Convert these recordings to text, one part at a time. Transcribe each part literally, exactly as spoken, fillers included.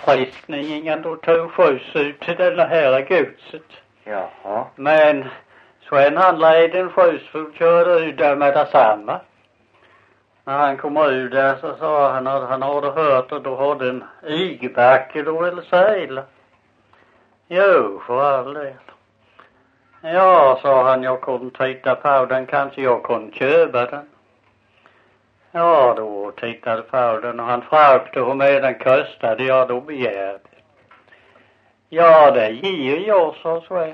uppfriskningen och tog skjuts ut till det här godset. Jaha. Men Sven han led en skjuts och körde ut där med detsamma. När han kom ut där så sa han att han hade hört att du hade en igebacke då eller sejla. Jo, för all del. Ja, sa han, jag kunde titta på den, kanske jag kunde köpa den. Ja, då tittade på den och han frågade hur med den kostade. Ja, då begärde. Ja, det ger jag, sa Sven.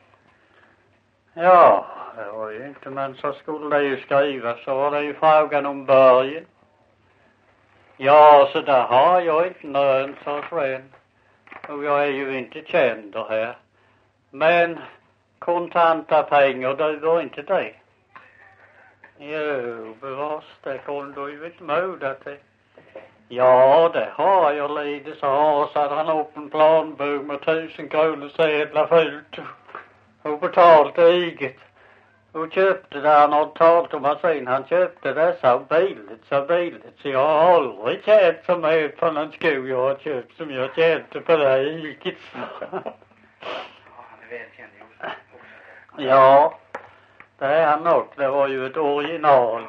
Ja, det var ju inte, men så skulle det ju skriva, så var det ju frågan om början. Ja, så där har jag inte nöden, sa Sven. Och jag är ju inte känd här. Men kontanta pengar, det var inte det. Jo, bevars, det kunde du ju inte moda till. Ja, det har jag lite, så har satt han upp en planbok med tusen kronor sedlar fullt och betalt eget. Och köpte det, han hade talat om maskin, han köpte det så billigt, så billigt. Så jag har aldrig känt så mycket på någon sko jag har köpt som jag kände på det eget. Ja, det är han nog. Det var ju ett original.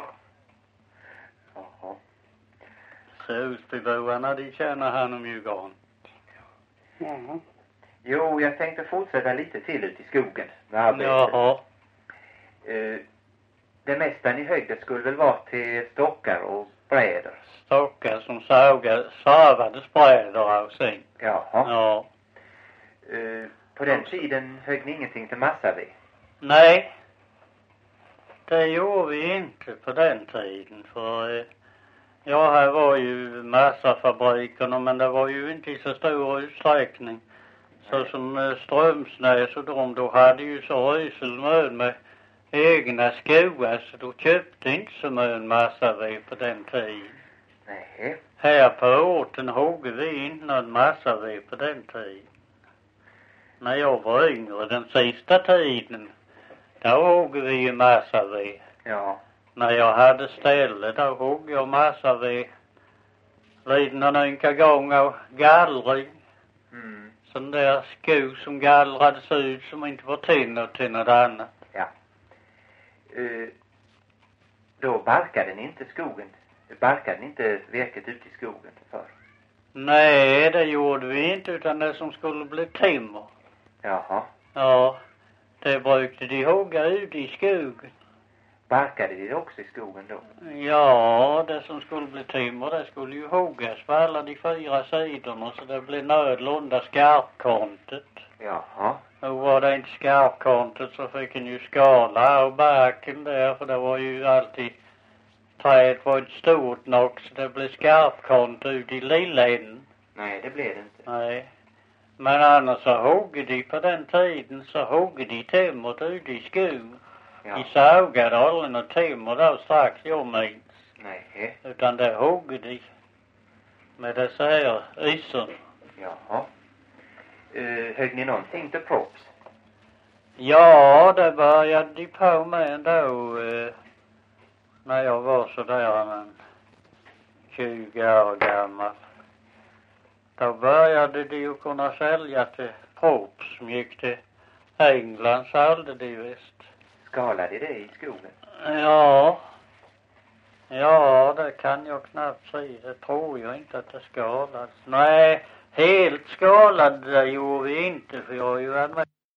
Jaha. Så Osbyboarna, de känner han om ju gant. Jaha. Jo, jag tänkte fortsätta lite till ut i skogen med arbetet. Jaha. Uh, det mesta ni höjde skulle väl vara till stockar och brädor? Stockar som sågade, savade brädor av sig. Jaha. Ja. Uh, på den tiden högg ni ingenting till massaved? Nej. Det gjorde vi inte på den tiden. För eh, ja, här var ju massafabrikerna, men det var ju inte i så stor utsträckning. Så som eh, Strömsnäs och de, då hade ju så ryselmön med egna skogar, så då köpte inte så mycket massaved på den tiden. Nej. Här på orten hugg vi inte någon massaved på den tiden. När jag var yngre, den sista tiden, då hugg vi ju massaved. Ja. När jag hade ställe, då hugg jag massaved. Vid någon enka gång av gallring. Mm. Sån där skog som gallrades ut som inte var tinner till något annat. Ja. Uh, då barkade ni inte skogen? Barkade ni inte virket ut i skogen för? Nej, det gjorde vi inte, utan det som skulle bli timmer. Jaha. Ja, det brukade de hugga ut i skogen. Barkade de också i skogen då? Ja, det som skulle bli timmer, det skulle ju huggas på alla de fyra sidorna, så det blev nödlunda skarpkantet. Jaha. Och var det inte skarpkantet så fick en ju skala av barken där, för det var ju alltid, trädet var ett stort nog, så det blev skarpkant ut i lilla änden. Nej, det blev det inte. Nej. Men annars så hugger de på den tiden, så hugger de timmert ut i skogen. Ja. De sågade aldrig något timmer då strax jag minns. Nej. Utan det hugger de med dessa här isen. Jaha. Uh, högg ni någonting till props? Ja, det började de på med ändå eh, när jag var så där men tjugo år gammal. Då började de ju kunna sälja till props som gick till England, sålde de visst. Skalade det i skogen? Ja. Ja, det kan jag knappt säga. Det tror jag inte att det skalades. Nej, helt skalade det gjorde vi inte, för jag har ju använt